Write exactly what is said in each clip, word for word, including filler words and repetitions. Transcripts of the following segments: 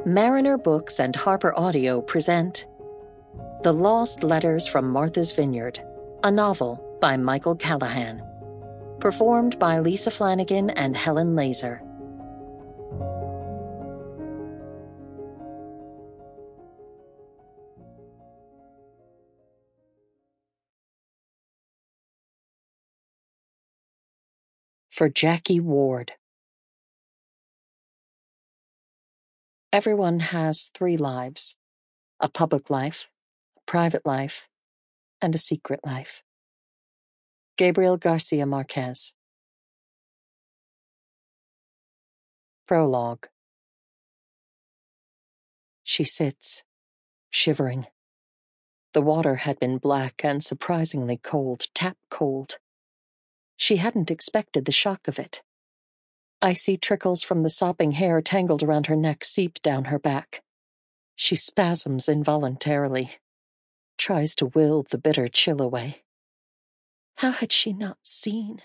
Mariner Books and Harper Audio present The Lost Letters from Martha's Vineyard, a novel by Michael Callahan. Performed by Lisa Flanagan and Helen Laser. For Jackie Ward. Everyone has three lives: a public life, a private life, and a secret life. Gabriel Garcia Marquez. Prologue. She sits, shivering. The water had been black and surprisingly cold, tap cold. She hadn't expected the shock of it. Icy trickles from the sopping hair tangled around her neck seep down her back. She spasms involuntarily, tries to will the bitter chill away. How had she not seen?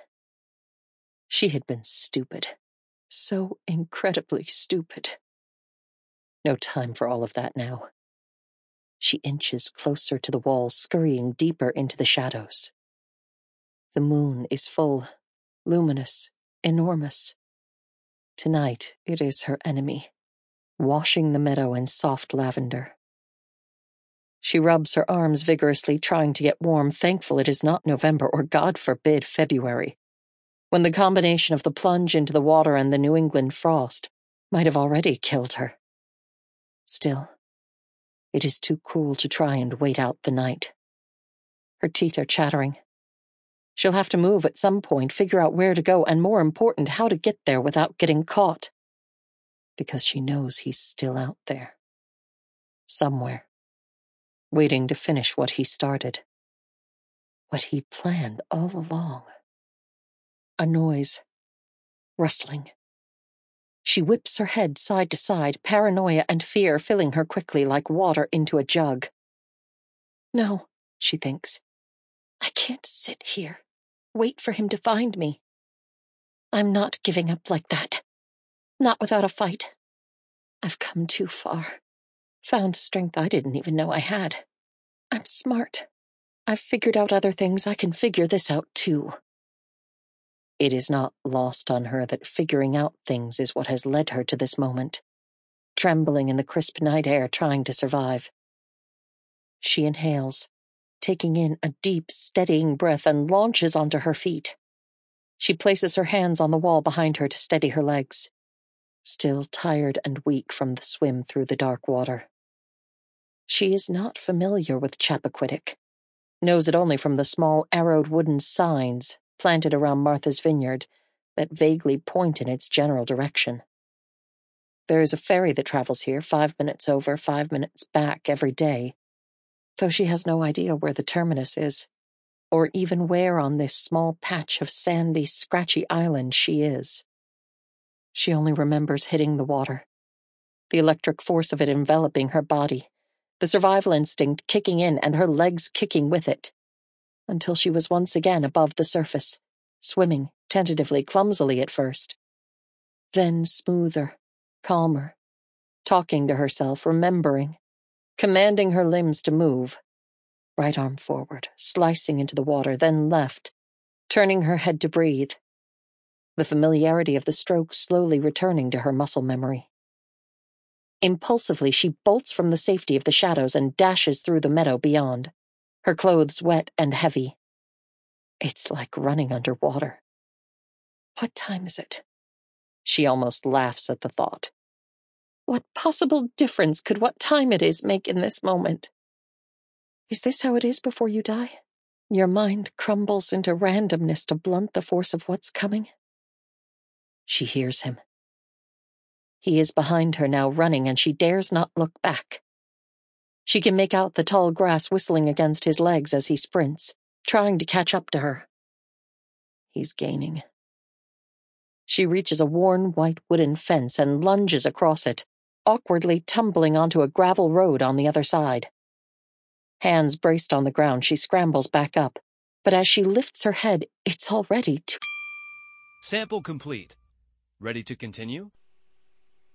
She had been stupid. So incredibly stupid. No time for all of that now. She inches closer to the wall, scurrying deeper into the shadows. The moon is full, luminous, enormous. Tonight it is her enemy, washing the meadow in soft lavender. She rubs her arms vigorously, trying to get warm, thankful it is not November or, God forbid, February, when the combination of the plunge into the water and the New England frost might have already killed her. Still, it is too cool to try and wait out the night. Her teeth are chattering. She'll have to move at some point, figure out where to go, and more important, how to get there without getting caught. Because she knows he's still out there. Somewhere. Waiting to finish what he started. What he planned all along. A noise. Rustling. She whips her head side to side, paranoia and fear filling her quickly like water into a jug. No, she thinks. I can't sit here. Wait for him to find me. I'm not giving up like that. Not without a fight. I've come too far. Found strength I didn't even know I had. I'm smart. I've figured out other things. I can figure this out too. It is not lost on her that figuring out things is what has led her to this moment, trembling in the crisp night air trying to survive. She inhales, taking in a deep, steadying breath, and launches onto her feet. She places her hands on the wall behind her to steady her legs, still tired and weak from the swim through the dark water. She is not familiar with Chappaquiddick, knows it only from the small arrowed wooden signs planted around Martha's Vineyard that vaguely point in its general direction. There is a ferry that travels here five minutes over, five minutes back every day, though she has no idea where the terminus is, or even where on this small patch of sandy, scratchy island she is. She only remembers hitting the water, the electric force of it enveloping her body, the survival instinct kicking in and her legs kicking with it, until she was once again above the surface, swimming, tentatively, clumsily at first. Then smoother, calmer, talking to herself, remembering, commanding her limbs to move. Right arm forward, slicing into the water, then left, turning her head to breathe. The familiarity of the stroke slowly returning to her muscle memory. Impulsively, she bolts from the safety of the shadows and dashes through the meadow beyond, her clothes wet and heavy. It's like running underwater. What time is it? She almost laughs at the thought. What possible difference could what time it is make in this moment? Is this how it is before you die? Your mind crumbles into randomness to blunt the force of what's coming? She hears him. He is behind her now, running, and she dares not look back. She can make out the tall grass whistling against his legs as he sprints, trying to catch up to her. He's gaining. She reaches a worn white wooden fence and lunges across it, awkwardly tumbling onto a gravel road on the other side. Hands braced on the ground, she scrambles back up, but as she lifts her head, it's already too... Sample complete. Ready to continue?